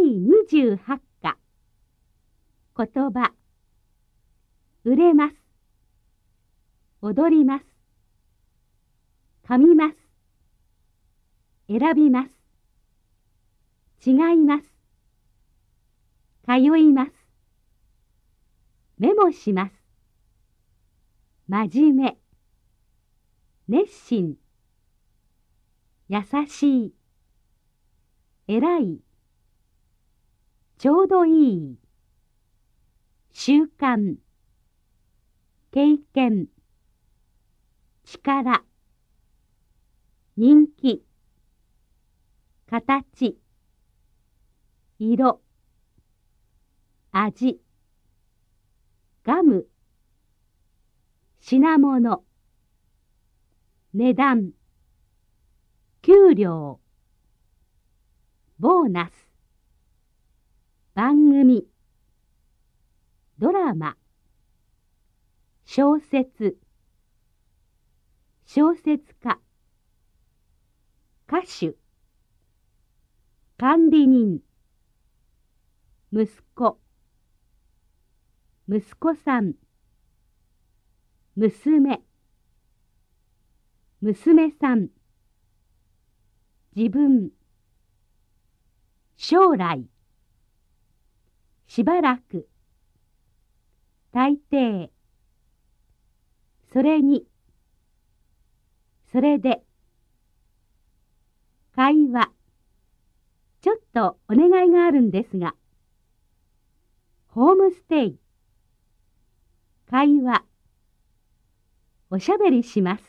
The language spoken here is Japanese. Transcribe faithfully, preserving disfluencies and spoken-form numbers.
にじゅうはちか。言葉。売れます。踊ります。噛みます。選びます。違います。通います。メモします。真面目。熱心。優しい。偉い。ちょうどいい。習慣。経験。力。人気。形。色。味。ガム。品物。値段。給料。ボーナス。番組。ドラマ。小説。小説家。歌手。管理人。息子。息子さん。娘。娘さん。自分。将来。しばらく。大抵。それに。それで。会話。ちょっとお願いがあるんですが。ホームステイ。会話。おしゃべりします。